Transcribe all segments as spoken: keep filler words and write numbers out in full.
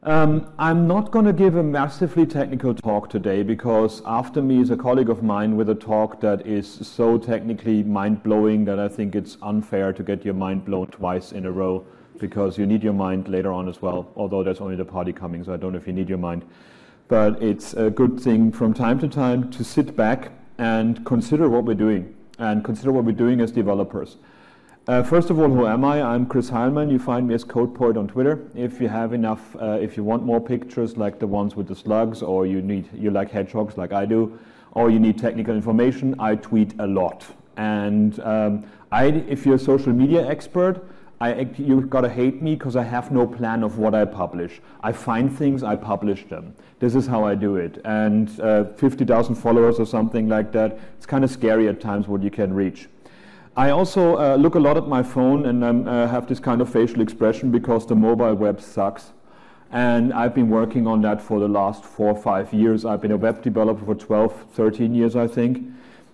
Um, I'm not going to give a massively technical talk today because after me is a colleague of mine with a talk that is so technically mind-blowing that I think it's unfair to get your mind blown twice in a row because you need your mind later on as well, although there's only the party coming, so I don't know if you need your mind. But it's a good thing from time to time to sit back and consider what we're doing and consider what we're doing as developers. Uh, first of all, who am I? I'm Chris Heilmann. You find me as CodePoet on Twitter. If you have enough, uh, if you want more pictures like the ones with the slugs, or you need you like hedgehogs like I do, or you need technical information, I tweet a lot. And um, I, if you're a social media expert, I, you've got to hate me because I have no plan of what I publish. I find things, I publish them. This is how I do it. And uh, fifty thousand followers or something like that, it's kind of scary at times what you can reach. I also uh, look a lot at my phone and um, uh, have this kind of facial expression because the mobile web sucks. And I've been working on that for the last four or five years. I've been a web developer for twelve, thirteen years, I think.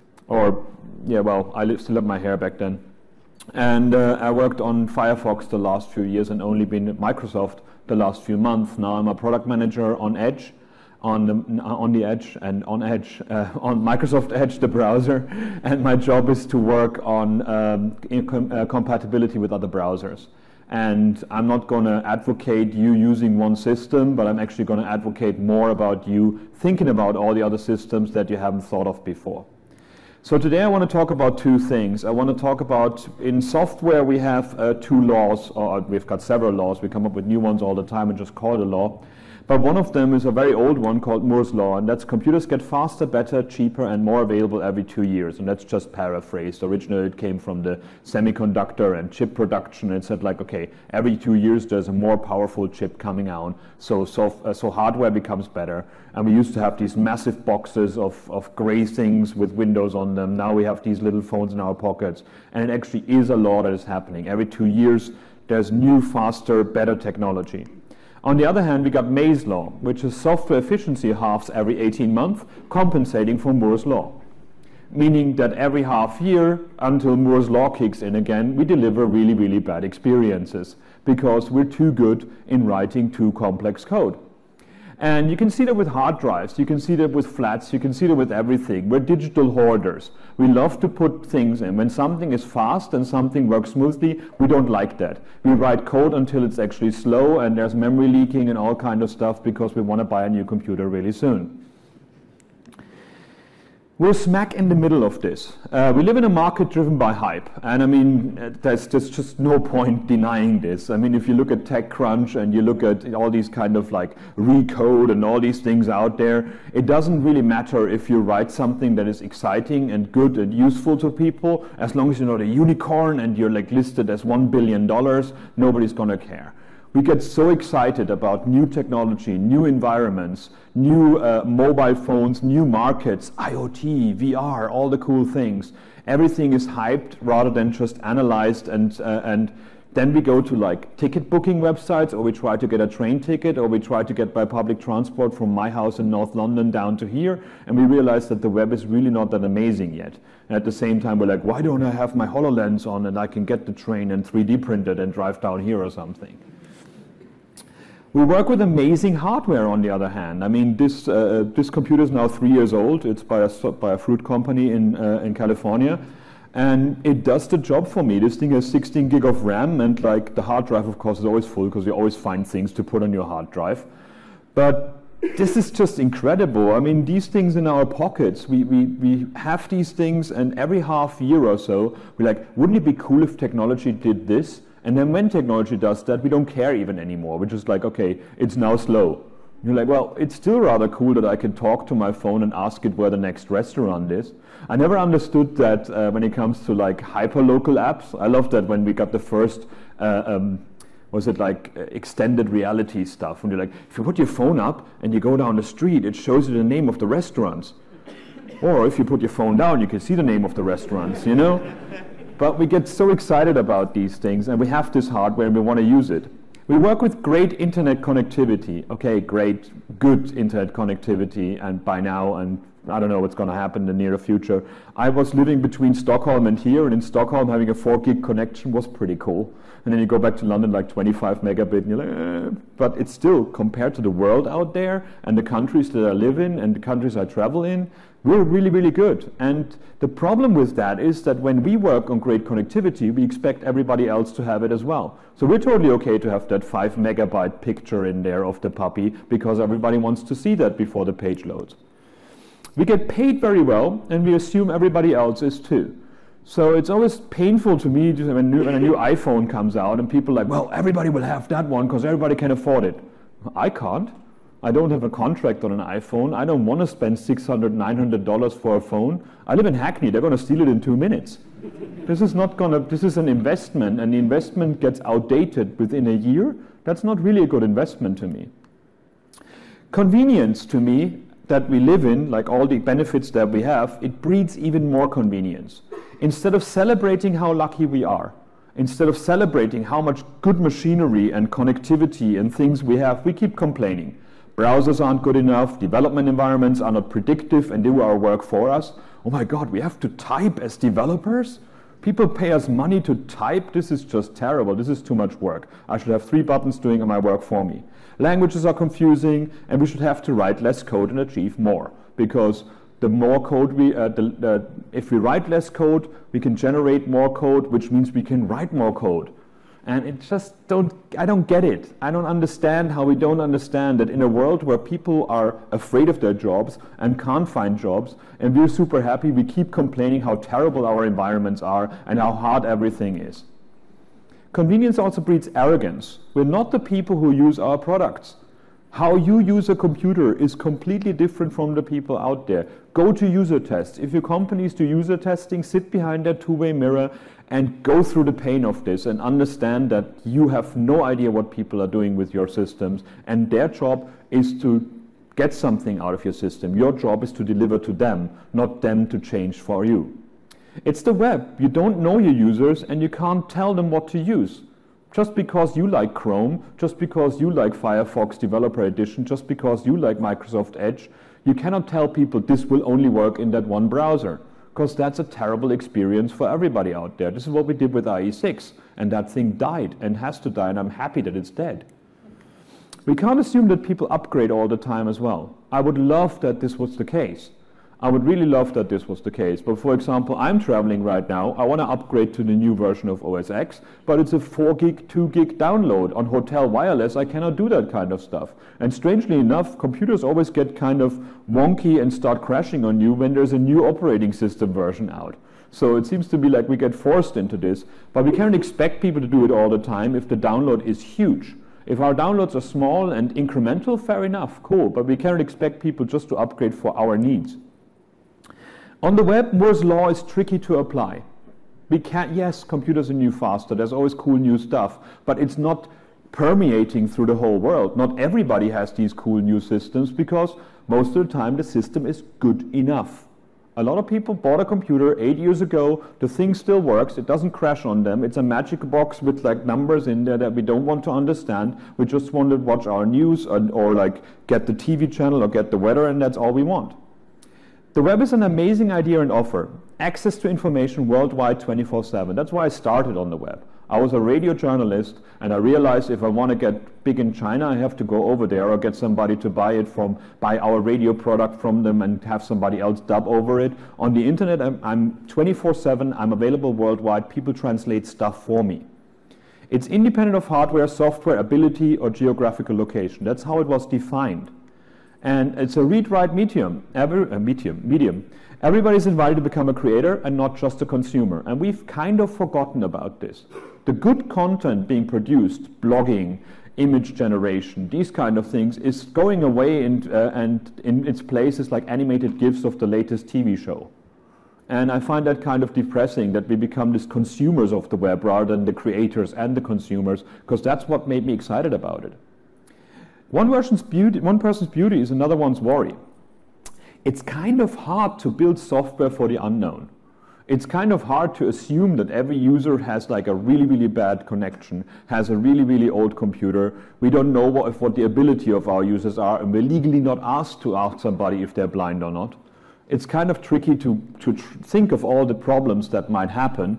Or, yeah, well, I still had my hair back then. And uh, I worked on Firefox the last few years and only been at Microsoft the last few months. Now I'm a product manager on Edge. On the, on the Edge and on Edge, uh, on Microsoft Edge, the browser, and my job is to work on um, com- uh, compatibility with other browsers. And I'm not going to advocate you using one system, but I'm actually going to advocate more about you thinking about all the other systems that you haven't thought of before. So today I want to talk about two things. I want to talk about, in software we have uh, two laws, or we've got several laws. We come up with new ones all the time and just call it a law. But one of them is a very old one called Moore's Law, and that's computers get faster, better, cheaper, and more available every two years. And that's just paraphrased. Originally it came from the semiconductor and chip production. And it said like, okay, every two years there's a more powerful chip coming out, so so, uh, so hardware becomes better. And we used to have these massive boxes of, of gray things with windows on them. Now we have these little phones in our pockets. And it actually is a law that is happening. Every two years there's new, faster, better technology. On the other hand, we got May's Law, which is software efficiency halves every eighteen months, compensating for Moore's Law. Meaning that every half year, until Moore's Law kicks in again, we deliver really, really bad experiences because we're too good in writing too complex code. And you can see that with hard drives, you can see that with flats, you can see that with everything. We're digital hoarders. We love to put things in. When something is fast and something works smoothly, we don't like that. We write code until it's actually slow and there's memory leaking and all kind of stuff because we want to buy a new computer really soon. We're smack in the middle of this. Uh, we live in a market driven by hype. And I mean, uh, there's, there's just no point denying this. I mean, if you look at TechCrunch and you look at all these kind of like Recode and all these things out there, it doesn't really matter if you write something that is exciting and good and useful to people. As long as you're not a unicorn and you're like listed as one billion dollars, nobody's gonna care. We get so excited about new technology, new environments, new uh, mobile phones, new markets, I O T, V R, all the cool things. Everything is hyped rather than just analyzed, and uh, and then we go to like ticket booking websites, or we try to get a train ticket, or we try to get by public transport from my house in North London down to here, and we realize that the web is really not that amazing yet. And at the same time, we're like, why don't I have my HoloLens on and I can get the train and three D print it and drive down here or something? We work with amazing hardware, on the other hand. I mean, this uh, this computer is now three years old. It's by a by a fruit company in uh, in California, and it does the job for me. This thing has sixteen gig of RAM, and like the hard drive, of course, is always full because you always find things to put on your hard drive. But this is just incredible. I mean, these things in our pockets. We we we have these things, and every half year or so, we're like, wouldn't it be cool if technology did this? And then when technology does that, we don't care even anymore. We're just like, okay, it's now slow. And you're like, well, it's still rather cool that I can talk to my phone and ask it where the next restaurant is. I never understood that uh, when it comes to like hyperlocal apps. I love that when we got the first, uh, um, was it like uh, extended reality stuff? When you're like, if you put your phone up and you go down the street, it shows you the name of the restaurants. Or if you put your phone down, you can see the name of the restaurants, you know? But we get so excited about these things, and we have this hardware and we want to use it. We work with great internet connectivity. Okay, great, good internet connectivity, and by now, and I don't know what's going to happen in the near future. I was living between Stockholm and here, and in Stockholm having a four gig connection was pretty cool. and then you go back to London like twenty-five megabit, and you're like, eh. But it's still, compared to the world out there, and the countries that I live in, and the countries I travel in, we're really, really good. And the problem with that is that when we work on great connectivity, we expect everybody else to have it as well. So we're totally okay to have that five megabyte picture in there of the puppy, because everybody wants to see that before the page loads. We get paid very well, and we assume everybody else is too. So it's always painful to me to, when, new, when a new iPhone comes out and people are like, well, everybody will have that one because everybody can afford it. I can't. I don't have a contract on an iPhone. I don't want to spend six hundred dollars, nine hundred dollars for a phone. I live in Hackney. They're going to steal it in two minutes. This is not going to, this is an investment, and the investment gets outdated within a year. That's not really a good investment to me. Convenience to me that we live in, like all the benefits that we have, it breeds even more convenience. Instead of celebrating how lucky we are, instead of celebrating how much good machinery and connectivity and things we have, we keep complaining. Browsers aren't good enough, development environments are not predictive and do our work for us. Oh my God, we have to type as developers? People pay us money to type? This is just terrible. This is too much work. I should have three buttons doing my work for me. Languages are confusing, and we should have to write less code and achieve more, because the more code we, uh, the, the, if we write less code, we can generate more code, which means we can write more code. And it just don't, I don't get it. I don't understand how we don't understand that in a world where people are afraid of their jobs and can't find jobs, and we're super happy, we keep complaining how terrible our environments are and how hard everything is. Convenience also breeds arrogance. We're not the people who use our products. How you use a computer is completely different from the people out there. Go to user tests. If your companies do user testing, sit behind that two-way mirror and go through the pain of this and understand that you have no idea what people are doing with your systems, and their job is to get something out of your system. Your job is to deliver to them, not them to change for you. It's the web. You don't know your users and you can't tell them what to use. Just because you like Chrome, just because you like Firefox Developer Edition, just because you like Microsoft Edge, you cannot tell people this will only work in that one browser, because that's a terrible experience for everybody out there. This is what we did with I E six, and that thing died and has to die, and I'm happy that it's dead. We can't assume that people upgrade all the time as well. I would love that this was the case. I would really love that this was the case. But for example, I'm traveling right now. I want to upgrade to the new version of O S X, but it's a four gig, two gig download. On Hotel Wireless, I cannot do that kind of stuff. And strangely enough, computers always get kind of wonky and start crashing on you when there's a new operating system version out. So it seems to be like we get forced into this, but we can't expect people to do it all the time if the download is huge. If our downloads are small and incremental, fair enough, cool, but we can't expect people just to upgrade for our needs. On the web, Moore's law is tricky to apply. We can't, yes, computers are new faster, there's always cool new stuff, but it's not permeating through the whole world. Not everybody has these cool new systems, because most of the time the system is good enough. A lot of people bought a computer eight years ago, the thing still works, it doesn't crash on them, it's a magic box with like numbers in there that we don't want to understand, we just want to watch our news or, or like get the T V channel or get the weather, and that's all we want. The web is an amazing idea and offer. Access to information worldwide twenty-four seven. That's why I started on the web. I was a radio journalist, and I realized if I want to get big in China, I have to go over there or get somebody to buy it from, buy our radio product from them and have somebody else dub over it. On the internet, I'm, I'm twenty-four seven, I'm available worldwide. People translate stuff for me. It's independent of hardware, software, ability, or geographical location. That's how it was defined. And it's a read-write medium. Every, uh, medium, medium. Everybody's invited to become a creator and not just a consumer. And we've kind of forgotten about this. The good content being produced, blogging, image generation, these kind of things, is going away, and, uh, and in its place is like animated GIFs of the latest T V show. And I find that kind of depressing, that we become these consumers of the web rather than the creators and the consumers, because that's what made me excited about it. One person's beauty, one person's beauty is another one's worry. It's kind of hard to build software for the unknown. It's kind of hard to assume that every user has like a really, really bad connection, has a really, really old computer. We don't know what, what the ability of our users are, and we're legally not asked to ask somebody if they're blind or not. It's kind of tricky to, to tr- think of all the problems that might happen,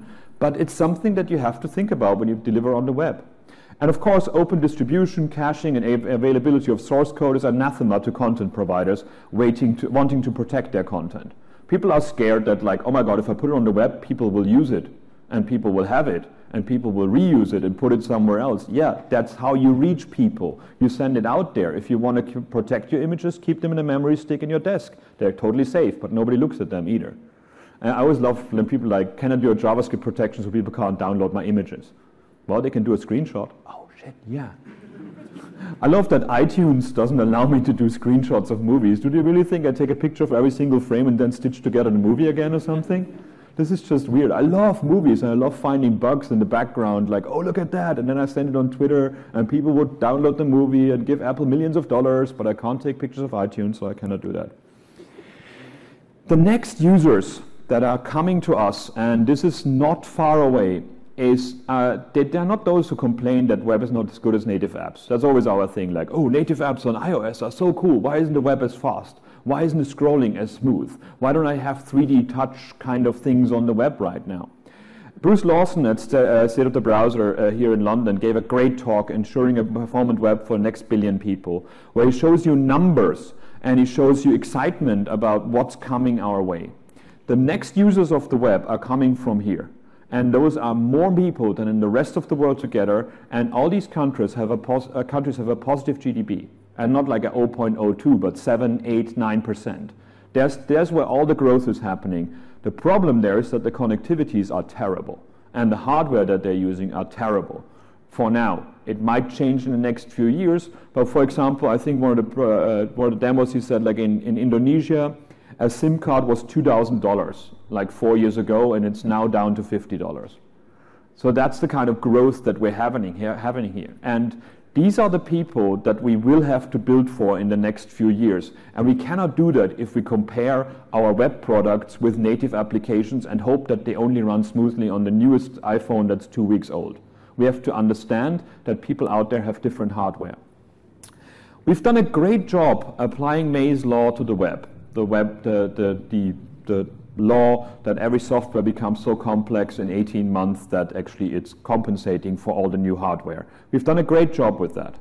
but it's something that you have to think about when you deliver on the web. And of course, open distribution, caching, and av- availability of source code is anathema to content providers waiting to, wanting to protect their content. People are scared that, like, oh my God, if I put it on the web, people will use it, and people will have it, and people will reuse it and put it somewhere else. Yeah, that's how you reach people. You send it out there. If you want to c- protect your images, keep them in a memory stick in your desk. They're totally safe, but nobody looks at them either. And I always love when people like, can I do a JavaScript protection so people can't download my images? Well, they can do a screenshot. Oh shit, yeah. I love that iTunes doesn't allow me to do screenshots of movies. Do they really think I take a picture of every single frame and then stitch together the movie again or something? This is just weird. I love movies and I love finding bugs in the background, like, oh, look at that. And then I send it on Twitter and people would download the movie and give Apple millions of dollars, but I can't take pictures of iTunes, so I cannot do that. The next users that are coming to us, and this is not far away, is uh, they, they're not those who complain that web is not as good as native apps. That's always our thing, like, oh, native apps on iOS are so cool. Why isn't the web as fast? Why isn't the scrolling as smooth? Why don't I have three D touch kind of things on the web right now? Bruce Lawson at St- uh, State of the Browser uh, here in London gave a great talk ensuring a performant web for the next billion people, where he shows you numbers and he shows you excitement about what's coming our way. The next users of the web are coming from here. And those are more people than in the rest of the world together. And all these countries have a, pos- uh, countries have a positive G D P. And not like a zero point zero two, but seven, eight, nine percent. There's, there's where all the growth is happening. The problem there is that the connectivities are terrible. And the hardware that they're using are terrible. For now. It might change in the next few years. But for example, I think one of the, uh, one of the demos he said, like in, in Indonesia, a SIM card was two thousand dollars like four years ago, and it's now down to fifty dollars. So that's the kind of growth that we're having here. Having here. And these are the people that we will have to build for in the next few years. And we cannot do that if we compare our web products with native applications and hope that they only run smoothly on the newest iPhone that's two weeks old. We have to understand that people out there have different hardware. We've done a great job applying May's law to the web. The web, the, the, the, the law that every software becomes so complex in eighteen months that actually it's compensating for all the new hardware. We've done a great job with that.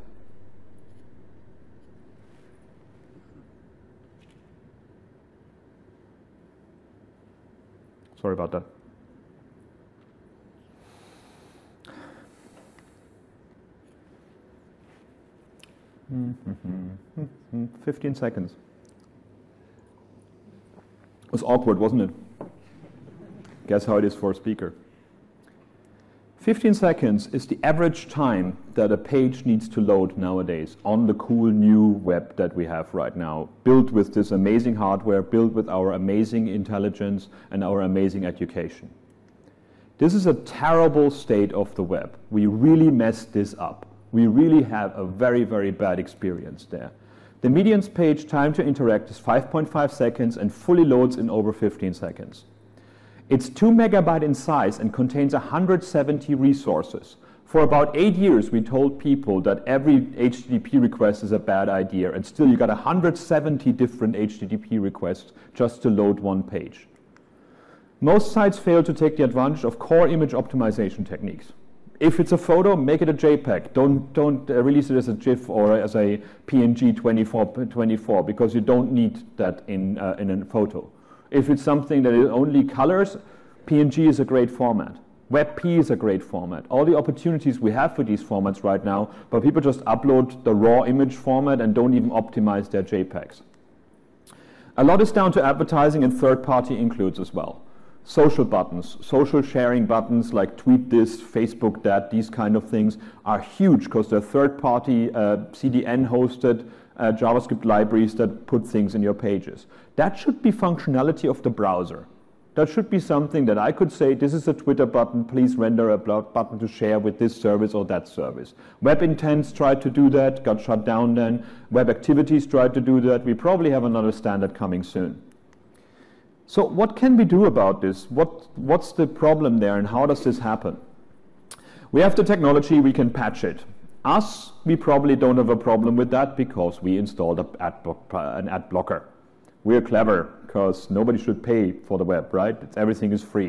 Sorry about that. Mm-hmm. fifteen seconds. It was awkward, wasn't it? Guess how it is for a speaker. fifteen seconds is the average time that a page needs to load nowadays on the cool new web that we have right now, built with this amazing hardware, built with our amazing intelligence and our amazing education. This is a terrible state of the web. We really messed this up. We really have a very, very bad experience there. The median page time to interact is five point five seconds and fully loads in over fifteen seconds. It's two megabyte in size and contains one hundred seventy resources. For about eight years, we told people that every H T T P request is a bad idea, and still you got one hundred seventy different H T T P requests just to load one page. Most sites fail to take the advantage of core image optimization techniques. If it's a photo, make it a JPEG. Don't, don't uh, release it as a GIF or as a P N G twenty-four twenty-four, because you don't need that in, uh, in a photo. If it's something that is only colors, P N G is a great format. WebP is a great format. All the opportunities we have for these formats right now, but people just upload the raw image format and don't even optimize their JPEGs. A lot is down to advertising and third-party includes as well. Social buttons, social sharing buttons like tweet this, Facebook that, these kind of things are huge because they're third-party uh, C D N-hosted uh, JavaScript libraries that put things in your pages. That should be functionality of the browser. That should be something that I could say, this is a Twitter button, please render a button to share with this service or that service. Web Intents tried to do that, got shut down then. Web Activities tried to do that. We probably have another standard coming soon. So what can we do about this? What, what's the problem there and how does this happen? We have the technology, we can patch it. Us, we probably don't have a problem with that because we installed a ad blo- an ad blocker. We're clever because nobody should pay for the web, right? It's, everything is free.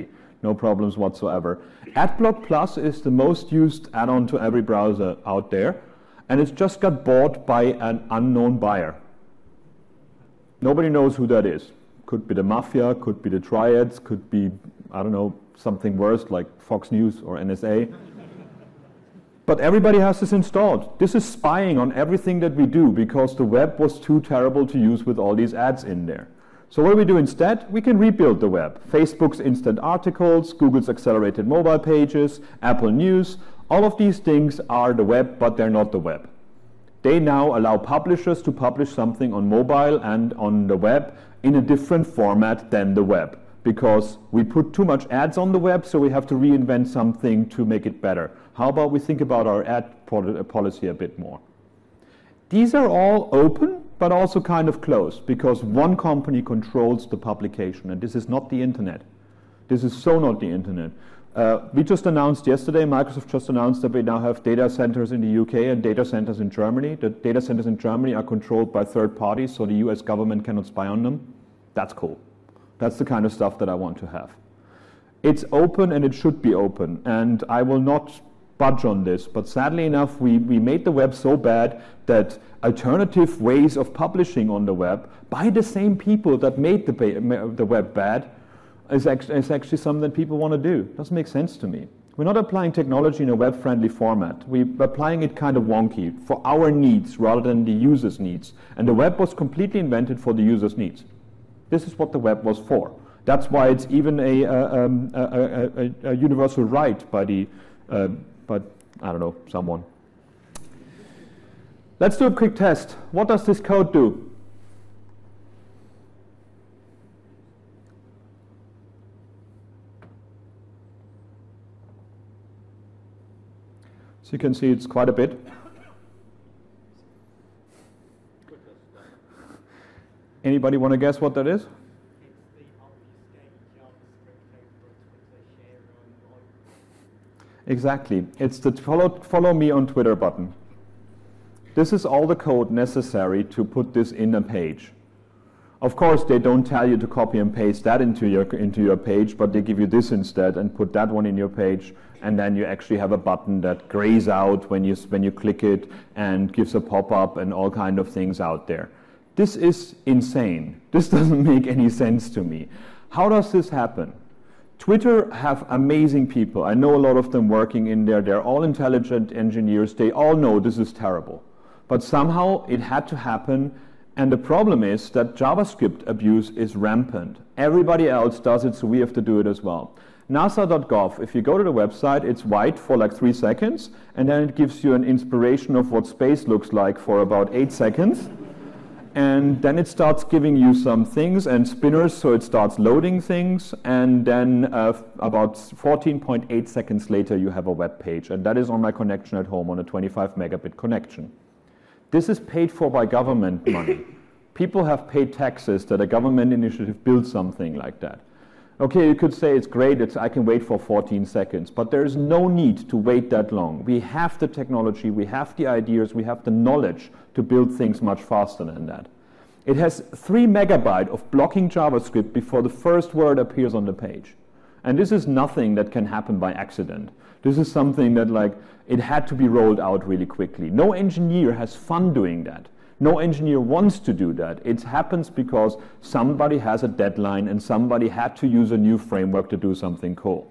no problems whatsoever. AdBlock Plus is the most used add-on to every browser out there, and it's just got bought by an unknown buyer. Nobody knows who that is. Could be the mafia, could be the triads, could be, I don't know, something worse like Fox News or N S A. But everybody has this installed. This is spying on everything that we do because the web was too terrible to use with all these ads in there. So what do we do instead? We can rebuild the web. Facebook's instant articles, Google's accelerated mobile pages, Apple News, all of these things are the web, but they're not the web. They now allow publishers to publish something on mobile and on the web in a different format than the web, because we put too much ads on the web, so we have to reinvent something to make it better. How about we think about our ad policy a bit more? These are all open, but also kind of closed, because one company controls the publication, and this is not the internet. This is so not the internet. Uh, we just announced yesterday, Microsoft just announced that we now have data centers in the U K and data centers in Germany. The data centers in Germany are controlled by third parties, so the U S government cannot spy on them. That's cool. That's the kind of stuff that I want to have. It's open and it should be open, and I will not budge on this, but sadly enough, we, we made the web so bad that alternative ways of publishing on the web by the same people that made the, the web bad is actually, is actually something that people want to do. Doesn't make sense to me. We're not applying technology in a web-friendly format. We're applying it kind of wonky for our needs rather than the user's needs. And the web was completely invented for the user's needs. This is what the web was for. That's why it's even a, uh, um, a, a, a, a universal right by the, uh, by, I don't know, someone. Let's do a quick test. What does this code do? So you can see it's quite a bit. Anybody want to guess what that is? Exactly. It's the follow, follow me on Twitter button. This is all the code necessary to put this in a page. Of course, they don't tell you to copy and paste that into your, into your page, but they give you this instead and put that one in your page, and then you actually have a button that grays out when you, when you click it and gives a pop-up and all kind of things out there. This is insane. This doesn't make any sense to me. How does this happen? Twitter have amazing people. I know a lot of them working in there. They're all intelligent engineers. They all know this is terrible. But somehow it had to happen. And the problem is that JavaScript abuse is rampant. Everybody else does it, so we have to do it as well. NASA dot gov, if you go to the website, it's white for like three seconds, and then it gives you an inspiration of what space looks like for about eight seconds. And then it starts giving you some things and spinners, so it starts loading things, and then uh, about fourteen point eight seconds later you have a web page, and that is on my connection at home on a twenty-five megabit connection. This is paid for by government money. People have paid taxes that a government initiative built something like that. Okay, you could say it's great, it's, I can wait for fourteen seconds, but there is no need to wait that long. We have the technology, we have the ideas, we have the knowledge to build things much faster than that. It has three megabyte of blocking JavaScript before the first word appears on the page. And this is nothing that can happen by accident. This is something that, like, it had to be rolled out really quickly. No engineer has fun doing that. No engineer wants to do that. It happens because somebody has a deadline and somebody had to use a new framework to do something cool.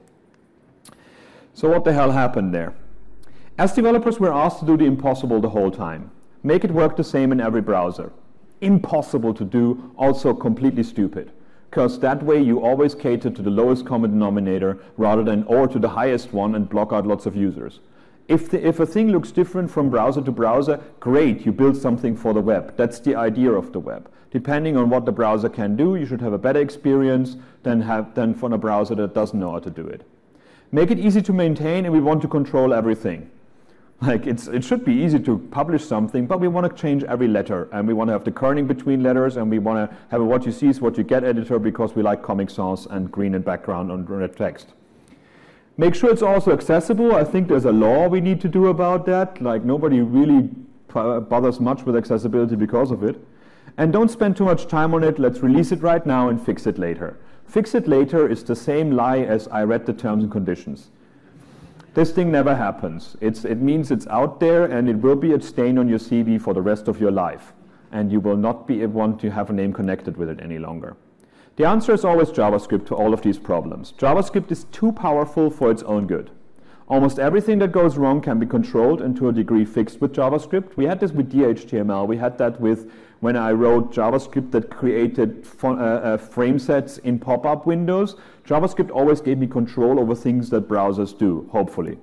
So what the hell happened there? As developers, we're asked to do the impossible the whole time. Make it work the same in every browser. Impossible to do, also completely stupid. Because that way you always cater to the lowest common denominator rather than or to the highest one and block out lots of users. If, the, if a thing looks different from browser to browser, great, you build something for the web. That's the idea of the web. Depending on what the browser can do, you should have a better experience than, have, than for a browser that doesn't know how to do it. Make it easy to maintain, and we want to control everything. Like it's, it should be easy to publish something, but we want to change every letter, and we want to have the kerning between letters, and we want to have a what you see is what you get editor because we like Comic Sans and green and background on red text. Make sure it's also accessible. I think there's a law we need to do about that. Like nobody really bothers much with accessibility because of it. And don't spend too much time on it. Let's release it right now and fix it later. Fix it later is the same lie as I read the terms and conditions. This thing never happens. It's, it means it's out there and it will be a stain on your C V for the rest of your life. And you will not be want to have a name connected with it any longer. The answer is always JavaScript to all of these problems. JavaScript is too powerful for its own good. Almost everything that goes wrong can be controlled and to a degree fixed with JavaScript. We had this with D H T M L. We had that with when I wrote JavaScript that created uh, uh, frame sets in pop-up windows. JavaScript always gave me control over things that browsers do, hopefully.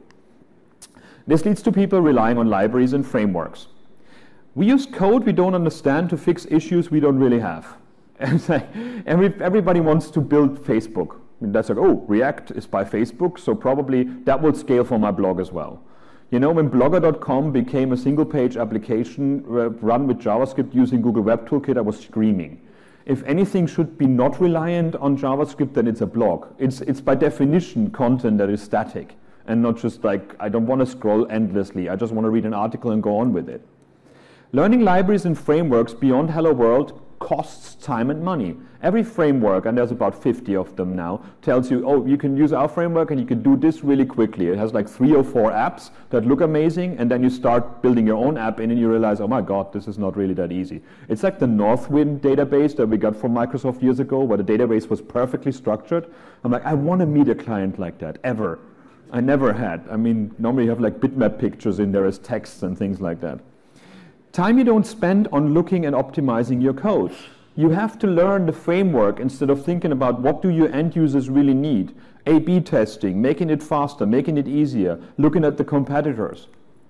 This leads to people relying on libraries and frameworks. We use code we don't understand to fix issues we don't really have. And like every, everybody wants to build Facebook. And that's like, oh, React is by Facebook, so probably that will scale for my blog as well. You know, when Blogger dot com became a single-page application uh, run with JavaScript using Google Web Toolkit, I was screaming. If anything should be not reliant on JavaScript, then it's a blog. It's, it's by definition content that is static, and not just like, I don't want to scroll endlessly. I just want to read an article and go on with it. Learning libraries and frameworks beyond Hello World costs time and money. Every framework, and there's about fifty of them now, tells you, oh, you can use our framework and you can do this really quickly. It has like three or four apps that look amazing, and then you start building your own app in and you realize, oh my God, this is not really that easy. It's like the Northwind database that we got from Microsoft years ago, where the database was perfectly structured. I'm like, I want to meet a client like that, ever. I never had. I mean, normally you have like bitmap pictures in there as texts and things like that. Time you don't spend on looking and optimizing your code. You have to learn the framework instead of thinking about what do your end users really need. A B testing, making it faster, making it easier, looking at the competitors.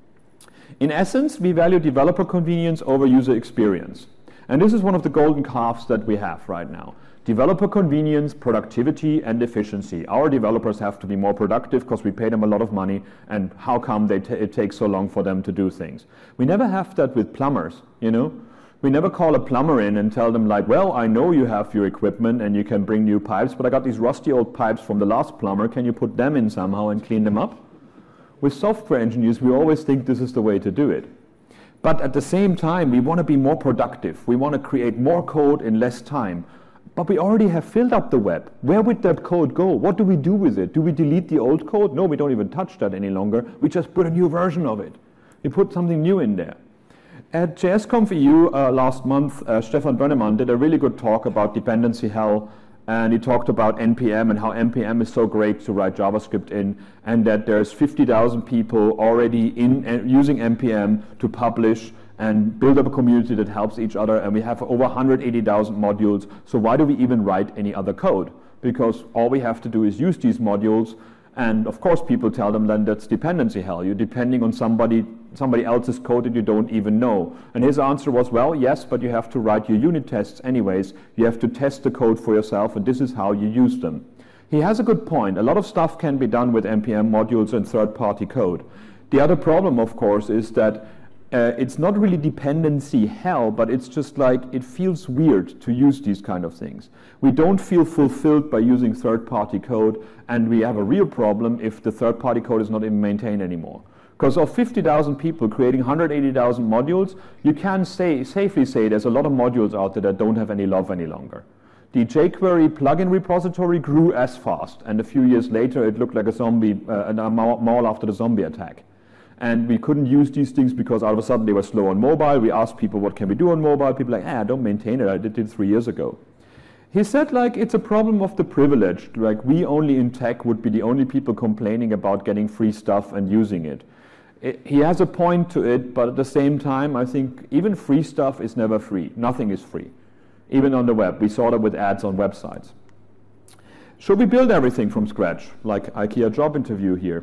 In essence, we value developer convenience over user experience. And this is one of the golden calves that we have right now. Developer convenience, productivity, and efficiency. Our developers have to be more productive because we pay them a lot of money, and how come they t- it takes so long for them to do things? We never have that with plumbers, you know? We never call a plumber in and tell them like, well, I know you have your equipment and you can bring new pipes, but I got these rusty old pipes from the last plumber. Can you put them in somehow and clean them up? With software engineers, we always think this is the way to do it. But at the same time, we want to be more productive. We want to create more code in less time. But we already have filled up the web. Where would that code go? What do we do with it? Do we delete the old code? No, we don't even touch that any longer. We just put a new version of it. We put something new in there. At JSConf E U uh, last month, uh, Stefan Bönnemann did a really good talk about dependency hell, and he talked about N P M and how N P M is so great to write JavaScript in, and that there's fifty thousand people already in uh, using N P M to publish and build up a community that helps each other, and we have over one hundred eighty thousand modules, so why do we even write any other code? Because all we have to do is use these modules, and of course people tell them then that's dependency hell. You're depending on somebody somebody else's code that you don't even know. And his answer was, well, yes, but you have to write your unit tests anyways. You have to test the code for yourself, and this is how you use them. He has a good point. A lot of stuff can be done with N P M modules and third-party code. The other problem, of course, is that Uh, it's not really dependency hell, but it's just like it feels weird to use these kind of things. We don't feel fulfilled by using third-party code, and we have a real problem if the third-party code is not even maintained anymore. Because of fifty thousand people creating one hundred eighty thousand modules, you can say, safely say there's a lot of modules out there that don't have any love any longer. The jQuery plugin repository grew as fast, and a few years later it looked like a zombie, uh, a mall after the zombie attack. And we couldn't use these things because all of a sudden they were slow on mobile. We asked people, what can we do on mobile? People were like, ah, don't maintain it. I did it three years ago. He said, like, it's a problem of the privileged. Like, we only in tech would be the only people complaining about getting free stuff and using it. it. He has a point to it, but at the same time, I think even free stuff is never free. Nothing is free, even on the web. We saw that with ads on websites. Should we build everything from scratch, like IKEA job interview here?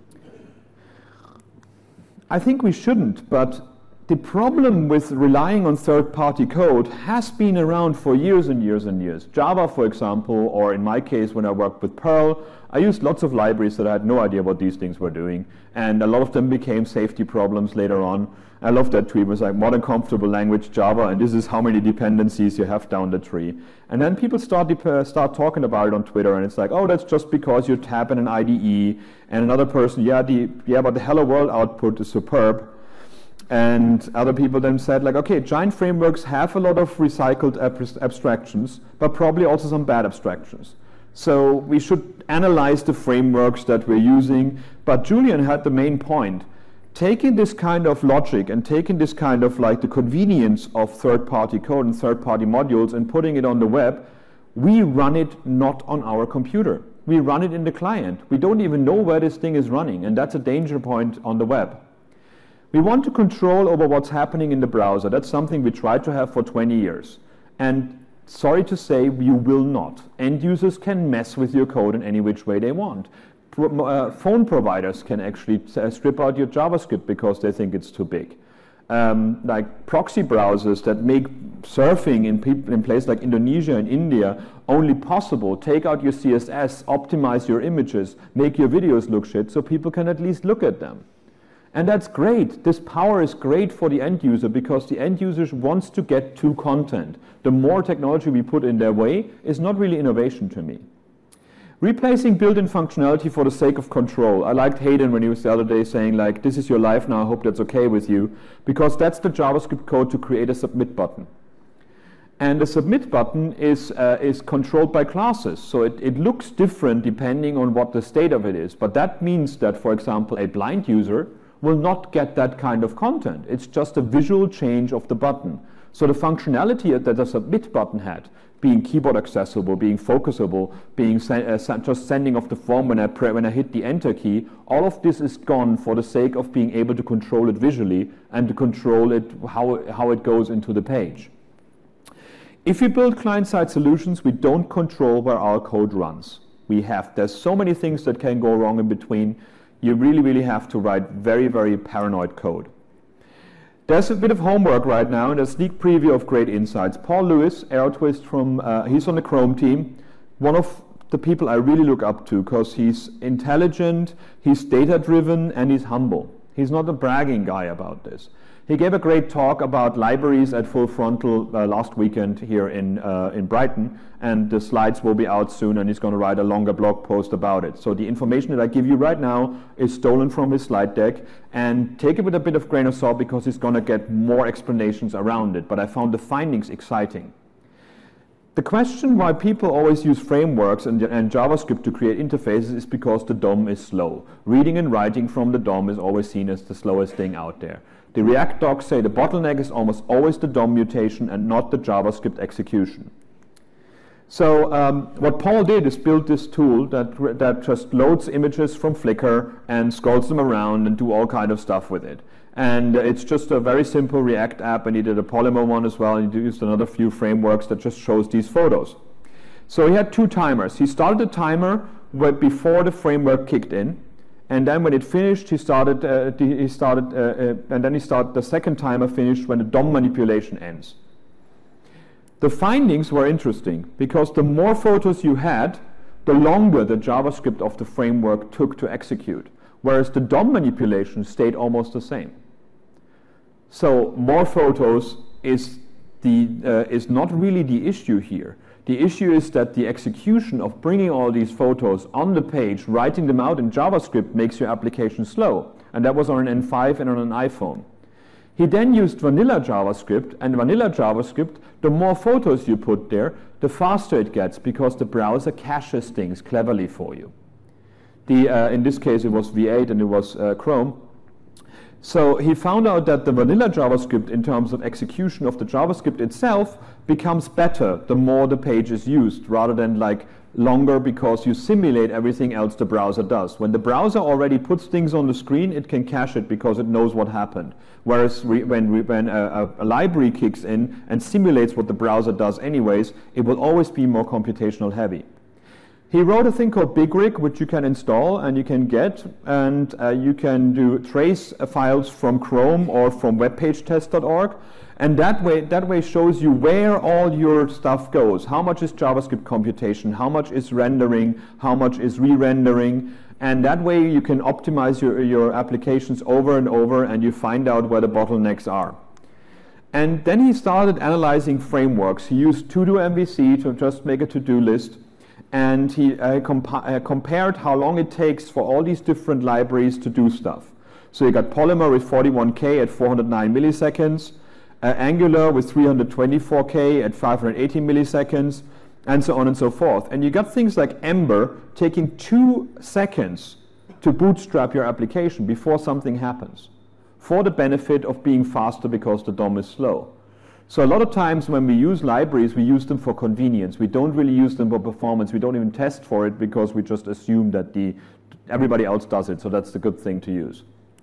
I think we shouldn't, but the problem with relying on third-party code has been around for years and years and years. Java, for example, or in my case, when I worked with Perl, I used lots of libraries that I had no idea what these things were doing, and a lot of them became safety problems later on. I love that tweet. It was like modern comfortable language Java, and this is how many dependencies you have down the tree. And then people start uh, start talking about it on Twitter, and it's like, oh, that's just because you tap in an I D E. And another person, yeah, the yeah, but the Hello World output is superb. And other people then said, like, okay, giant frameworks have a lot of recycled ab- abstractions, but probably also some bad abstractions. So we should analyze the frameworks that we're using. But Julian had the main point. Taking this kind of logic and taking this kind of like the convenience of third-party code and third-party modules and putting it on the web, we run it not on our computer. We run it in the client. We don't even know where this thing is running, and that's a danger point on the web. We want to control over what's happening in the browser. That's something we tried to have for twenty years. And sorry to say, you will not. End users can mess with your code in any which way they want. Pro- uh, phone providers can actually uh, strip out your JavaScript because they think it's too big. Um, like proxy browsers that make surfing in, pe- in places like Indonesia and India only possible, take out your C S S, optimize your images, make your videos look shit so people can at least look at them. And that's great. This power is great for the end user because the end user wants to get to content. The more technology we put in their way is not really innovation to me. Replacing built-in functionality for the sake of control. I liked Hayden when he was the other day saying, like, this is your life now, I hope that's okay with you, because that's the JavaScript code to create a submit button. And the submit button is, uh, is controlled by classes, so it, it looks different depending on what the state of it is. But that means that, for example, a blind user will not get that kind of content. It's just a visual change of the button. So the functionality that the submit button had, being keyboard accessible, being focusable, being sen- uh, just sending off the form when I, pre- when I hit the enter key, all of this is gone for the sake of being able to control it visually and to control it how, how it goes into the page. If we build client-side solutions, we don't control where our code runs. We have, there's so many things that can go wrong in between. You really, really have to write very, very paranoid code. There's a bit of homework right now and a sneak preview of great insights. Paul Lewis, Aerotwist from, uh, he's on the Chrome team. One of the people I really look up to because he's intelligent, he's data-driven, and he's humble. He's not a bragging guy about this. He gave a great talk about libraries at Full Frontal uh, last weekend here in uh, in Brighton, and the slides will be out soon, and he's going to write a longer blog post about it. So the information that I give you right now is stolen from his slide deck, and take it with a bit of grain of salt because he's going to get more explanations around it, but I found the findings exciting. The question why people always use frameworks and, and JavaScript to create interfaces is because the D O M is slow. Reading and writing from the D O M is always seen as the slowest thing out there. The React docs say the bottleneck is almost always the D O M mutation and not the JavaScript execution. So um, what Paul did is build this tool that, that just loads images from Flickr and scrolls them around and do all kind of stuff with it. And it's just a very simple React app, and he did a Polymer one as well, and he used another few frameworks that just shows these photos. So he had two timers. He started the timer before the framework kicked in, and then when it finished, he started, uh, he started, uh, uh, and then he started the second timer finished when the D O M manipulation ends. The findings were interesting because the more photos you had, the longer the JavaScript of the framework took to execute, whereas the D O M manipulation stayed almost the same. So more photos is the uh, is not really the issue here. The issue is that the execution of bringing all these photos on the page, writing them out in JavaScript, makes your application slow. And that was on an N five and on an iPhone. He then used vanilla JavaScript, and vanilla JavaScript, the more photos you put there, the faster it gets because the browser caches things cleverly for you. The, uh, in this case, it was V eight and it was uh, Chrome. So he found out that the vanilla JavaScript, in terms of execution of the JavaScript itself, becomes better the more the page is used, rather than like longer because you simulate everything else the browser does. When the browser already puts things on the screen, it can cache it because it knows what happened. Whereas we, when, we, when a, a library kicks in and simulates what the browser does anyways, it will always be more computational heavy. He wrote a thing called BigRig, which you can install and you can get, and uh, you can do trace uh, files from Chrome or from web page test dot org, and that way, that way shows you where all your stuff goes. How much is JavaScript computation? How much is rendering? How much is re-rendering? And that way you can optimize your, your applications over and over, and you find out where the bottlenecks are. And then he started analyzing frameworks. He used To-Do M V C to just make a to-do list. And he uh, compa uh, compared how long it takes for all these different libraries to do stuff. So you got Polymer with forty-one K at four hundred nine milliseconds, uh, Angular with three hundred twenty-four K at five hundred eighty milliseconds, and so on and so forth. And you got things like Ember taking two seconds to bootstrap your application before something happens, for the benefit of being faster because the D O M is slow. So a lot of times when we use libraries, we use them for convenience. We don't really use them for performance. We don't even test for it because we just assume that the everybody else does it, so that's the good thing to use.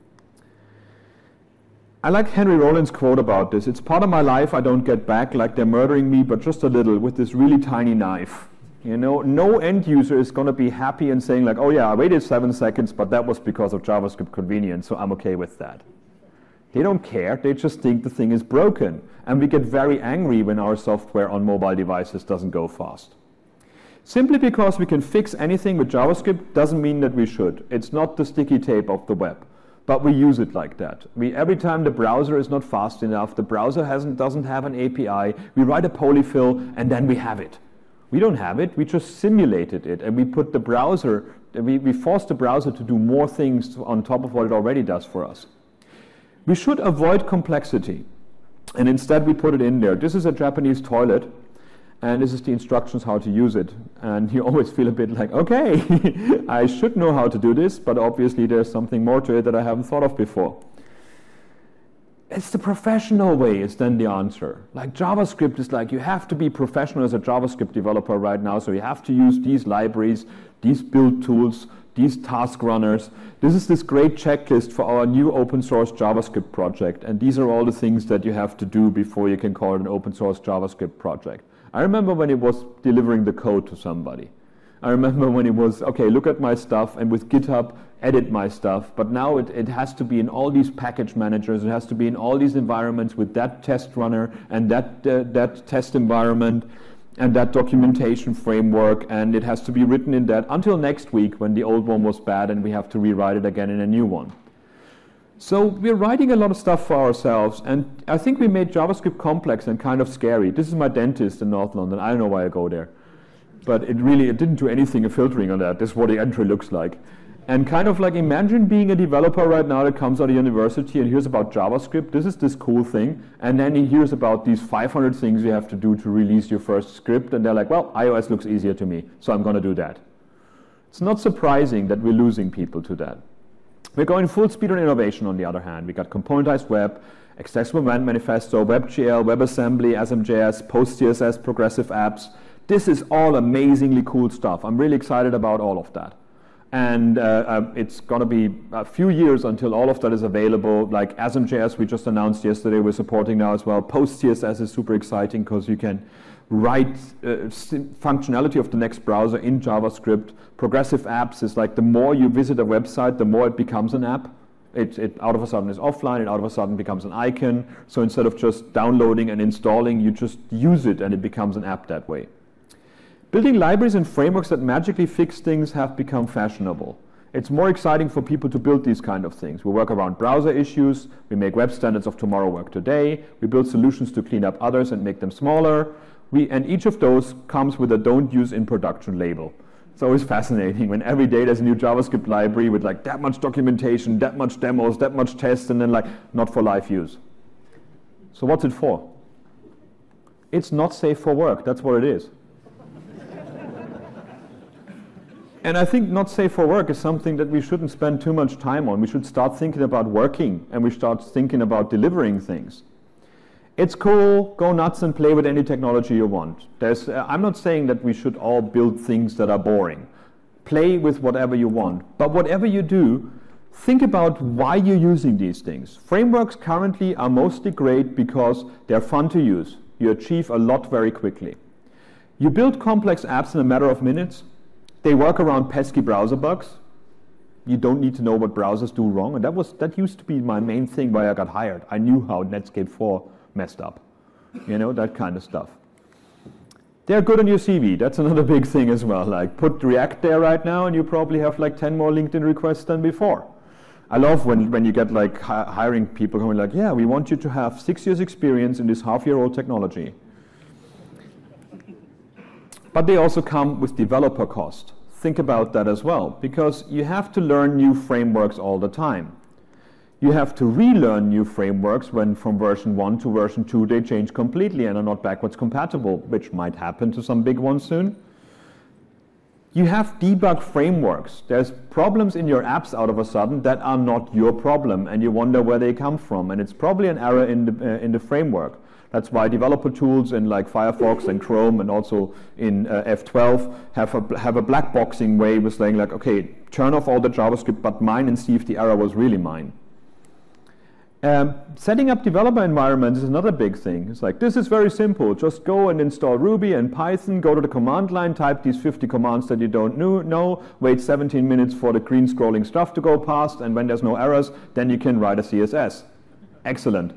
I like Henry Rollins' quote about this. It's part of my life I don't get back, like they're murdering me, but just a little, with this really tiny knife. You know, no end user is going to be happy and saying like, oh yeah, I waited seven seconds, but that was because of JavaScript convenience, so I'm okay with that. They don't care, they just think the thing is broken. And we get very angry when our software on mobile devices doesn't go fast. Simply because we can fix anything with JavaScript doesn't mean that we should. It's not the sticky tape of the web, but we use it like that. We, every time the browser is not fast enough, the browser hasn't, doesn't have an A P I, we write a polyfill and then we have it. We don't have it, we just simulated it, and we put the browser, we, we force the browser to do more things on top of what it already does for us. We should avoid complexity, and instead we put it in there. This is a Japanese toilet, and this is the instructions how to use it. And you always feel a bit like, okay, I should know how to do this, but obviously there's something more to it that I haven't thought of before. It's the professional way is then the answer. Like JavaScript is like, you have to be professional as a JavaScript developer right now, so you have to use these libraries, these build tools, these task runners. This is this great checklist for our new open source JavaScript project, and these are all the things that you have to do before you can call it an open source JavaScript project. I remember when it was delivering the code to somebody. I remember when it was, okay, look at my stuff, and with GitHub, edit my stuff, but now it, it has to be in all these package managers, it has to be in all these environments with that test runner, and that, uh, that test environment, and that documentation framework, and it has to be written in that until next week when the old one was bad and we have to rewrite it again in a new one. So we're writing a lot of stuff for ourselves, and I think we made JavaScript complex and kind of scary. This is my dentist in North London. I don't know why I go there. But it really, it didn't do anything of filtering on that. This is what the entry looks like. And kind of like, imagine being a developer right now that comes out of university and hears about JavaScript. This is this cool thing. And then he hears about these five hundred things you have to do to release your first script. And they're like, well, iOS looks easier to me, so I'm going to do that. It's not surprising that we're losing people to that. We're going full speed on innovation, on the other hand. We got componentized web, accessible event manifesto, WebGL, WebAssembly, S M J S, Post C S S, progressive apps. This is all amazingly cool stuff. I'm really excited about all of that. And uh, uh, it's going to be a few years until all of that is available. Like S M J S, we just announced yesterday, we're supporting now as well. Post C S S is super exciting because you can write uh, functionality of the next browser in JavaScript. Progressive apps is like the more you visit a website, the more it becomes an app. It, it out of a sudden is offline, it out of a sudden becomes an icon. So instead of just downloading and installing, you just use it and it becomes an app that way. Building libraries and frameworks that magically fix things have become fashionable. It's more exciting for people to build these kind of things. We work around browser issues, we make web standards of tomorrow work today, we build solutions to clean up others and make them smaller. We, and each of those comes with a don't use in production label. It's always fascinating when every day there's a new JavaScript library with like that much documentation, that much demos, that much tests, and then like not for live use. So what's it for? It's not safe for work, that's what it is. And I think not safe for work is something that we shouldn't spend too much time on. We should start thinking about working, and we start thinking about delivering things. It's cool, go nuts and play with any technology you want. There's, uh, I'm not saying that we should all build things that are boring. Play with whatever you want. But whatever you do, think about why you're using these things. Frameworks currently are mostly great because they're fun to use. You achieve a lot very quickly. You build complex apps in a matter of minutes. They work around pesky browser bugs. You don't need to know what browsers do wrong. And that was that used to be my main thing why I got hired. I knew how Netscape four messed up. You know, that kind of stuff. They're good on your C V. That's another big thing as well. Like, put React there right now and you probably have like ten more LinkedIn requests than before. I love when, when you get like hi- hiring people going like, yeah, we want you to have six years experience in this half-year-old technology. But they also come with developer cost. Think about that as well, because you have to learn new frameworks all the time. You have to relearn new frameworks when from version one to version two they change completely and are not backwards compatible, which might happen to some big ones soon. You have debug frameworks. There's problems in your apps out of a sudden that are not your problem, and you wonder where they come from, and it's probably an error in the, uh, in the framework. That's why developer tools in like Firefox and Chrome and also in uh, F twelve have a, have a black boxing way with saying like, okay, turn off all the JavaScript but mine and see if the error was really mine. Um, setting up developer environments is another big thing. It's like, this is very simple. Just go and install Ruby and Python, go to the command line, type these fifty commands that you don't know, wait seventeen minutes for the green scrolling stuff to go past, and when there's no errors, then you can write a C S S. Excellent.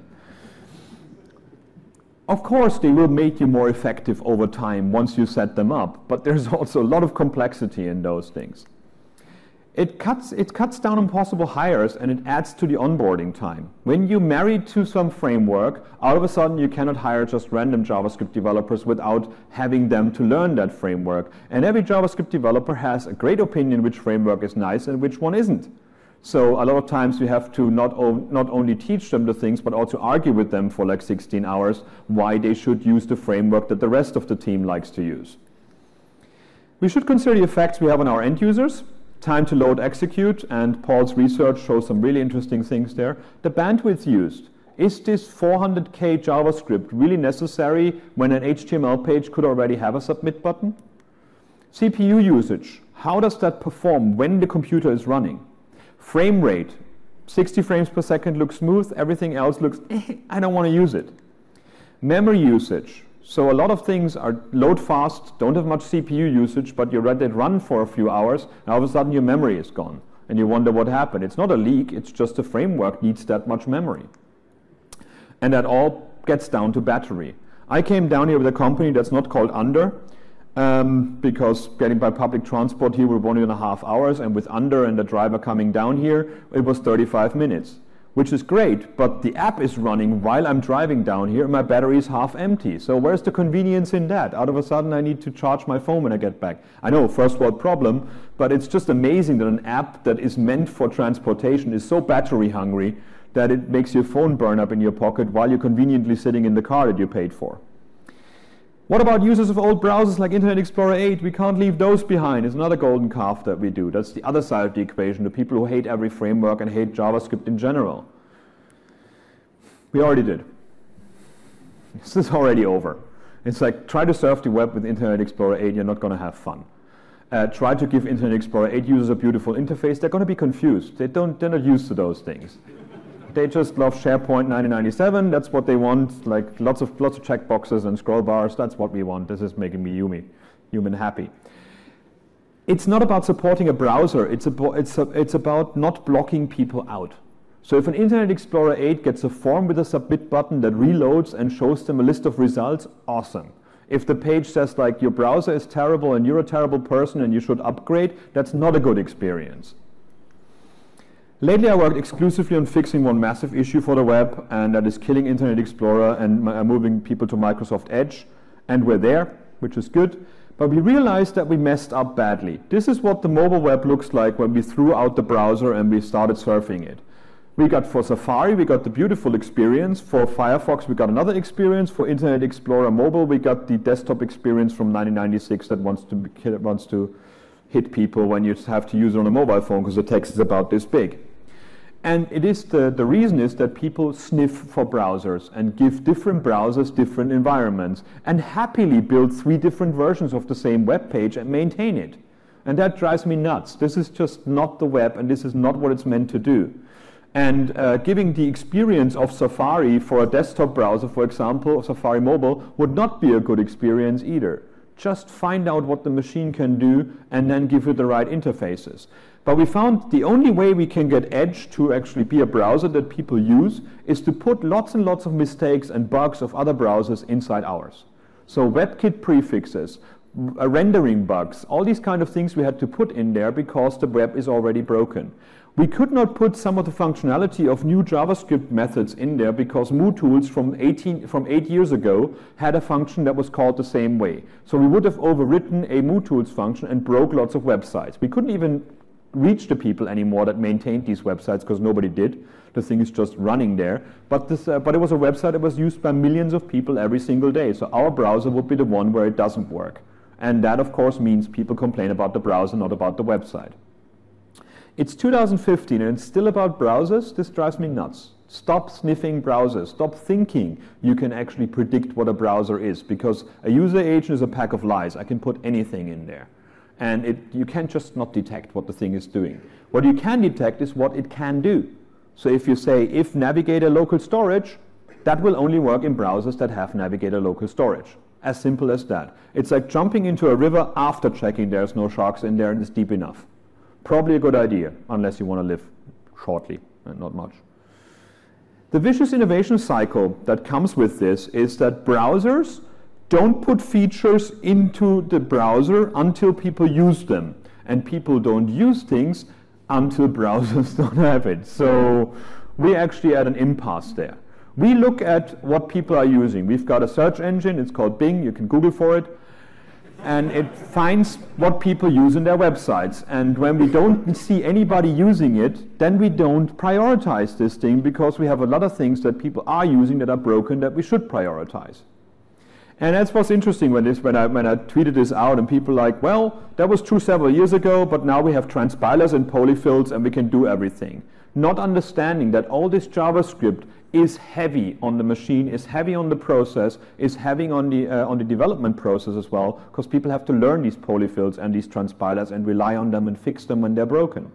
Of course, they will make you more effective over time once you set them up, but there's also a lot of complexity in those things. It cuts, it cuts down on possible hires, and it adds to the onboarding time. When you marry to some framework, all of a sudden you cannot hire just random JavaScript developers without having them to learn that framework. And every JavaScript developer has a great opinion which framework is nice and which one isn't. So a lot of times we have to not, o not only teach them the things, but also argue with them for like sixteen hours why they should use the framework that the rest of the team likes to use. We should consider the effects we have on our end users. Time to load, execute, and Paul's research shows some really interesting things there. The bandwidth used. Is this four hundred K JavaScript really necessary when an H T M L page could already have a submit button? C P U usage. How does that perform when the computer is running? Frame rate. sixty frames per second looks smooth, everything else looks, eh, I don't want to use it. Memory usage. So a lot of things are load fast, don't have much C P U usage, but you let it run for a few hours, and all of a sudden your memory is gone. And you wonder what happened. It's not a leak, it's just the framework needs that much memory. And that all gets down to battery. I came down here with a company that's not called Under, um, because getting by public transport here was one and a half hours, and with Under and the driver coming down here, it was thirty-five minutes. Which is great, but the app is running while I'm driving down here and my battery is half empty. So where's the convenience in that? Out of a sudden I need to charge my phone when I get back. I know, first world problem, but it's just amazing that an app that is meant for transportation is so battery hungry that it makes your phone burn up in your pocket while you're conveniently sitting in the car that you paid for. What about users of old browsers like Internet Explorer eight? We can't leave those behind. It's another golden calf that we do. That's the other side of the equation, the people who hate every framework and hate JavaScript in general. We already did. This is already over. It's like, try to surf the web with Internet Explorer eight, you're not going to have fun. Uh, try to give Internet Explorer eight users a beautiful interface, they're going to be confused. They don't, they're not used to those things. They just love SharePoint nineteen ninety-seven, that's what they want, like lots of lots of checkboxes and scroll bars, that's what we want. This is making me human, human happy. It's not about supporting a browser, it's, abo it's, a, it's about not blocking people out. So if an Internet Explorer eight gets a form with a submit button that reloads and shows them a list of results, awesome. If the page says like your browser is terrible and you're a terrible person and you should upgrade, that's not a good experience. Lately I worked exclusively on fixing one massive issue for the web, and that is killing Internet Explorer and moving people to Microsoft Edge. And we're there, which is good. But we realized that we messed up badly. This is what the mobile web looks like when we threw out the browser and we started surfing it. We got for Safari, we got the beautiful experience. For Firefox, we got another experience. For Internet Explorer Mobile, we got the desktop experience from nineteen ninety-six that wants to, wants to hit people when you have to use it on a mobile phone because the text is about this big. And it is the, the reason is that people sniff for browsers and give different browsers different environments and happily build three different versions of the same web page and maintain it. And that drives me nuts. This is just not the web, and this is not what it's meant to do. And uh, giving the experience of Safari for a desktop browser, for example, Safari Mobile, would not be a good experience either. Just find out what the machine can do and then give it the right interfaces. But we found the only way we can get Edge to actually be a browser that people use is to put lots and lots of mistakes and bugs of other browsers inside ours. So WebKit prefixes, uh, rendering bugs, all these kind of things we had to put in there because the web is already broken. We could not put some of the functionality of new JavaScript methods in there because MooTools from, eighteen, from eight years ago had a function that was called the same way. So we would have overwritten a MooTools function and broke lots of websites. We couldn't even reach the people anymore that maintained these websites because nobody did. The thing is just running there. But this, uh, but it was a website that was used by millions of people every single day. So our browser would be the one where it doesn't work. And that, of course, means people complain about the browser, not about the website. It's two thousand fifteen, and it's still about browsers. This drives me nuts. Stop sniffing browsers. Stop thinking you can actually predict what a browser is, because a user agent is a pack of lies. I can put anything in there. And it, you can't just not detect what the thing is doing. What you can detect is what it can do. So if you say, if Navigator local storage, that will only work in browsers that have Navigator local storage. As simple as that. It's like jumping into a river after checking there's no sharks in there and it's deep enough. Probably a good idea, unless you want to live shortly and not much. The vicious innovation cycle that comes with this is that browsers don't put features into the browser until people use them. And people don't use things until browsers don't have it. So we're actually at an impasse there. We look at what people are using. We've got a search engine, it's called Bing, you can Google for it. And it finds what people use in their websites. And when we don't see anybody using it, then we don't prioritize this thing, because we have a lot of things that people are using that are broken that we should prioritize. And that's what's interesting when, this, when, I, when I tweeted this out, and people are like, well, that was true several years ago, but now we have transpilers and polyfills and we can do everything. Not understanding that all this JavaScript is heavy on the machine, is heavy on the process, is heavy on the, uh, on the development process as well, because people have to learn these polyfills and these transpilers and rely on them and fix them when they're broken.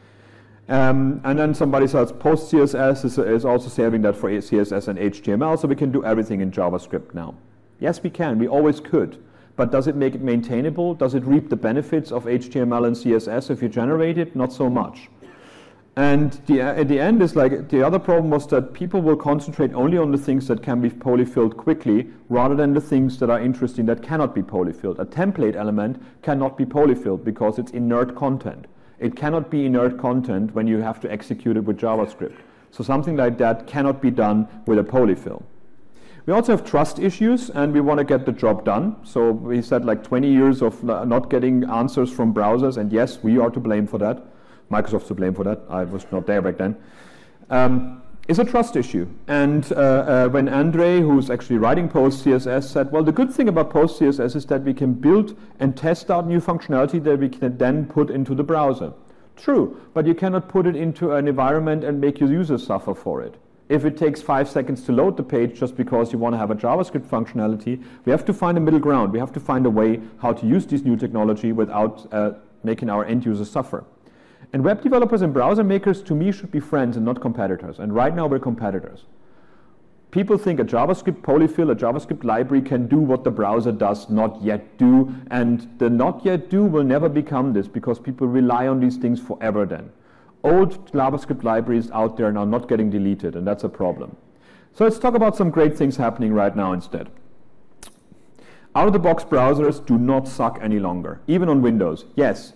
Um, and then somebody says post-C S S is, is also saving that for C S S and H T M L, so we can do everything in JavaScript now. Yes, we can. We always could. But does it make it maintainable? Does it reap the benefits of H T M L and C S S if you generate it? Not so much. And the, at the end is like, the other problem was that people will concentrate only on the things that can be polyfilled quickly, rather than the things that are interesting that cannot be polyfilled. A template element cannot be polyfilled because it's inert content. It cannot be inert content when you have to execute it with JavaScript. So something like that cannot be done with a polyfill. We also have trust issues, and we want to get the job done. So we said like twenty years of not getting answers from browsers, and yes, we are to blame for that. Microsoft's to blame for that. I was not there back then. Um, is a trust issue. And uh, uh, when Andre, who's actually writing Post C S S, said, well, the good thing about Post C S S is that we can build and test out new functionality that we can then put into the browser. True, but you cannot put it into an environment and make your users suffer for it. If it takes five seconds to load the page just because you want to have a JavaScript functionality, we have to find a middle ground. We have to find a way how to use this new technology without uh, making our end users suffer. And web developers and browser makers, to me, should be friends and not competitors. And right now we're competitors. People think a JavaScript polyfill, a JavaScript library can do what the browser does not yet do. And the not yet do will never become this, because people rely on these things forever then. Old JavaScript libraries out there are not getting deleted, and that's a problem. So let's talk about some great things happening right now instead. Out-of-the-box browsers do not suck any longer, even on Windows. Yes.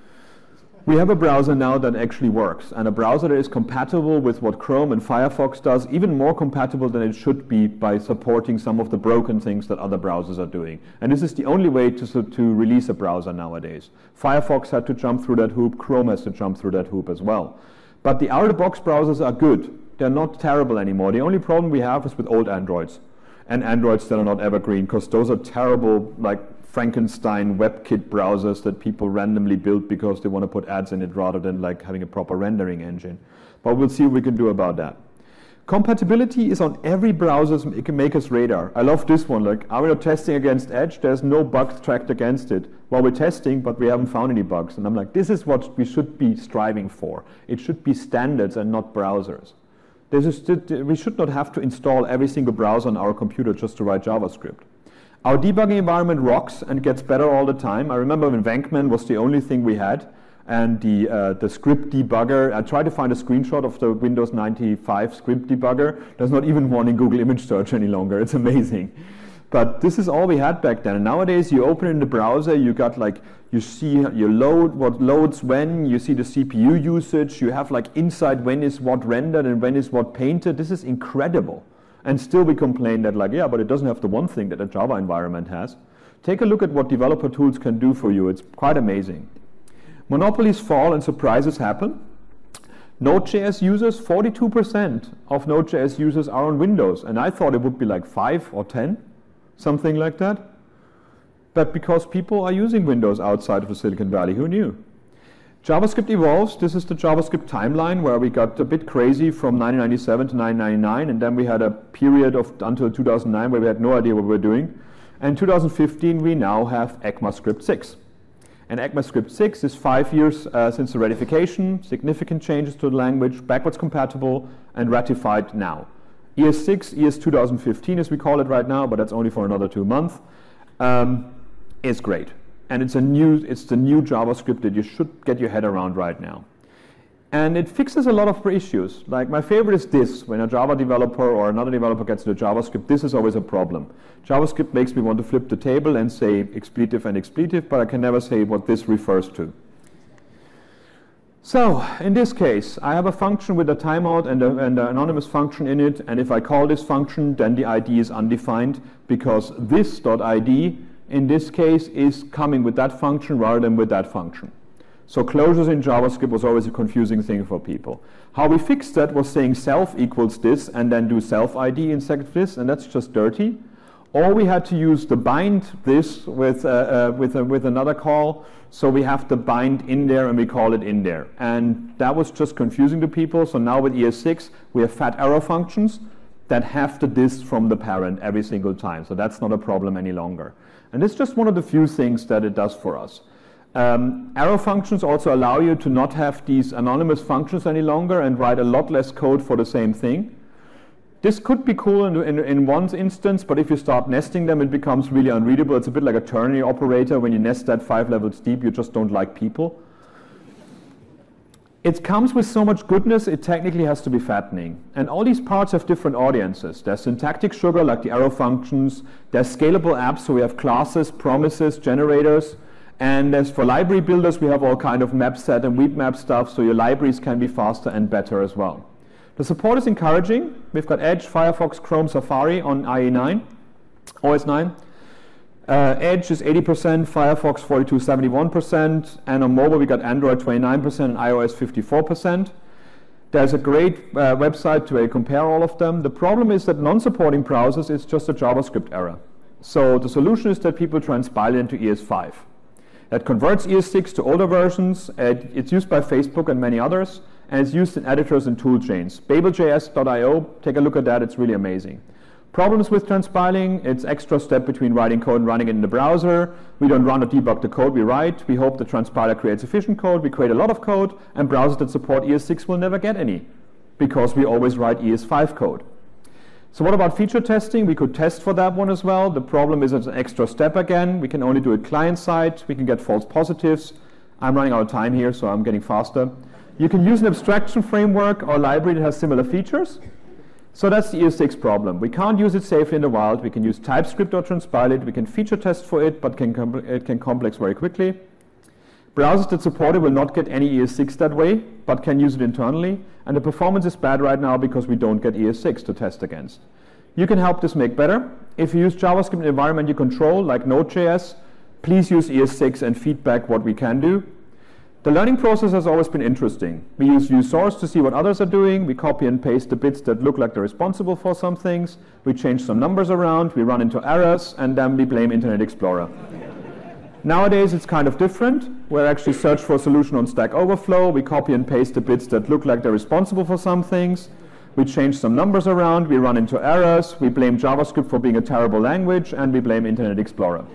We have a browser now that actually works, and a browser that is compatible with what Chrome and Firefox does, even more compatible than it should be by supporting some of the broken things that other browsers are doing. And this is the only way to, to release a browser nowadays. Firefox had to jump through that hoop, Chrome has to jump through that hoop as well. But the out-of-the-box browsers are good. They're not terrible anymore. The only problem we have is with old Androids, and Androids that are not evergreen, because those are terrible, like Frankenstein WebKit browsers that people randomly build because they want to put ads in it rather than like having a proper rendering engine. But we'll see what we can do about that. Compatibility is on every browser's maker's radar. I love this one. Like, are we not testing against Edge? There's no bugs tracked against it. Well, we're testing, but we haven't found any bugs. And I'm like, this is what we should be striving for. It should be standards and not browsers. This is, we should not have to install every single browser on our computer just to write JavaScript. Our debugging environment rocks and gets better all the time. I remember when Venkman was the only thing we had, and the, uh, the script debugger, I tried to find a screenshot of the Windows ninety-five script debugger. There's not even one in Google Image Search any longer. It's amazing. But this is all we had back then. And nowadays, you open in the browser, you got like, you see you load what loads when, you see the C P U usage, you have like inside when is what rendered and when is what painted. This is incredible. And still we complain that like, yeah, but it doesn't have the one thing that a Java environment has. Take a look at what developer tools can do for you. It's quite amazing. Monopolies fall and surprises happen. Node.js users, forty-two percent of Node.js users are on Windows, and I thought it would be like five or ten, something like that. But because people are using Windows outside of the Silicon Valley, who knew? JavaScript evolves. This is the JavaScript timeline where we got a bit crazy from nineteen ninety-seven to nineteen ninety-nine, and then we had a period of until two thousand nine where we had no idea what we were doing. And in two thousand fifteen, we now have ECMAScript six. And ECMAScript six is five years uh, since the ratification, significant changes to the language, backwards compatible, and ratified now. E S six, E S two thousand fifteen as we call it right now, but that's only for another two months, um, is great. And it's a new, it's the new JavaScript that you should get your head around right now. And it fixes a lot of issues. Like my favorite is this: when a Java developer or another developer gets into JavaScript, this is always a problem. JavaScript makes me want to flip the table and say expletive and expletive, but I can never say what this refers to. So in this case, I have a function with a timeout and, a, and an anonymous function in it, and if I call this function, then the I D is undefined, because this.id in this case is coming with that function rather than with that function. So closures in JavaScript was always a confusing thing for people. How we fixed that was saying self equals this and then do self I D instead of this, and that's just dirty. Or we had to use the bind this with, uh, uh, with, uh, with another call, so we have the bind in there and we call it in there. And that was just confusing to people, so now with E S six we have fat arrow functions that have the this from the parent every single time, so that's not a problem any longer. And it's just one of the few things that it does for us. Um, arrow functions also allow you to not have these anonymous functions any longer and write a lot less code for the same thing. This could be cool in, in, in one instance, but if you start nesting them, it becomes really unreadable. It's a bit like a ternary operator. When you nest that five levels deep, you just don't like people. It comes with so much goodness, it technically has to be fattening. And all these parts have different audiences. There's syntactic sugar, like the arrow functions. There's scalable apps, so we have classes, promises, generators. And as for library builders, we have all kind of map set and weak map stuff, so your libraries can be faster and better as well. The support is encouraging. We've got Edge, Firefox, Chrome, Safari on I E nine, O S nine. Uh, Edge is eighty percent, Firefox forty-two, seventy-one percent, and on mobile we got Android twenty-nine percent and iOS fifty-four percent. There's a great uh, website to uh, compare all of them. The problem is that non-supporting browsers is just a JavaScript error. So the solution is that people transpile it into E S five. That converts E S six to older versions. It, it's used by Facebook and many others, and it's used in editors and tool chains. Babel J S dot i o, take a look at that, it's really amazing. Problems with transpiling: it's extra step between writing code and running it in the browser. We don't run or debug the code we write. We hope the transpiler creates efficient code. We create a lot of code, and browsers that support E S six will never get any, because we always write E S five code. So what about feature testing? We could test for that one as well. The problem is it's an extra step again. We can only do it client-side. We can get false positives. I'm running out of time here, so I'm getting faster. You can use an abstraction framework or library that has similar features. So that's the E S six problem. We can't use it safely in the wild. We can use TypeScript or transpile it. We can feature test for it, but can it can complex very quickly. Browsers that support it will not get any E S six that way, but can use it internally. And the performance is bad right now because we don't get E S six to test against. You can help this make better. If you use JavaScript in an environment you control, like Node.js, please use E S six and feedback what we can do. The learning process has always been interesting. We use view source to see what others are doing. We copy and paste the bits that look like they're responsible for some things. We change some numbers around. We run into errors, and then we blame Internet Explorer. Nowadays, it's kind of different. We actually search for a solution on Stack Overflow. We copy and paste the bits that look like they're responsible for some things. We change some numbers around. We run into errors. We blame JavaScript for being a terrible language, and we blame Internet Explorer.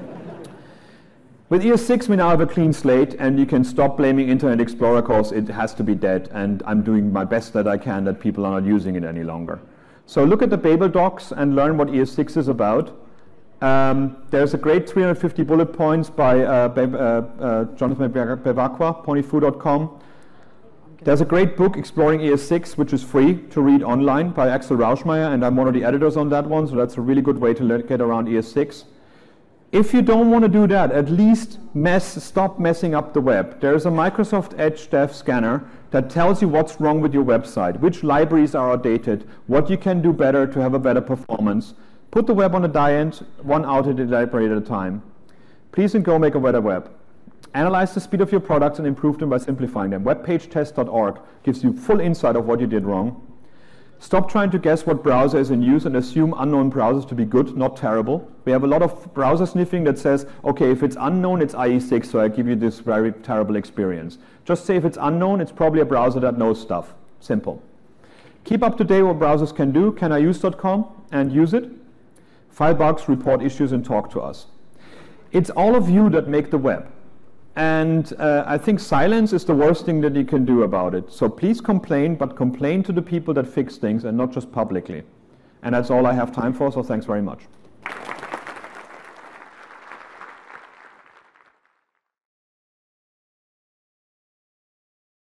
With E S six, we now have a clean slate, and you can stop blaming Internet Explorer because it has to be dead, and I'm doing my best that I can that people are not using it any longer. So look at the Babel docs and learn what E S six is about. Um, there's a great three hundred fifty bullet points by uh, Be uh, uh, Jonathan Bevacqua, ponyfoo dot com. There's a great book exploring E S six, which is free to read online by Axel Rauschmeier, and I'm one of the editors on that one, so that's a really good way to let, get around E S six. If you don't want to do that, at least mess, stop messing up the web. There's a Microsoft Edge Dev Scanner that tells you what's wrong with your website, which libraries are outdated, what you can do better to have a better performance. Put the web on a diet, one outdated library at a time. Please and go make a better web. Analyze the speed of your products and improve them by simplifying them. web page test dot org gives you full insight of what you did wrong. Stop trying to guess what browser is in use and assume unknown browsers to be good, not terrible. We have a lot of browser sniffing that says, okay, if it's unknown, it's I E six, so I give you this very terrible experience. Just say if it's unknown, it's probably a browser that knows stuff. Simple. Keep up to date what browsers can do, can I use dot com, and use it. File bugs, report issues, and talk to us. It's all of you that make the web. And uh, I think silence is the worst thing that you can do about it. So please complain, but complain to the people that fix things and not just publicly. And that's all I have time for, so thanks very much.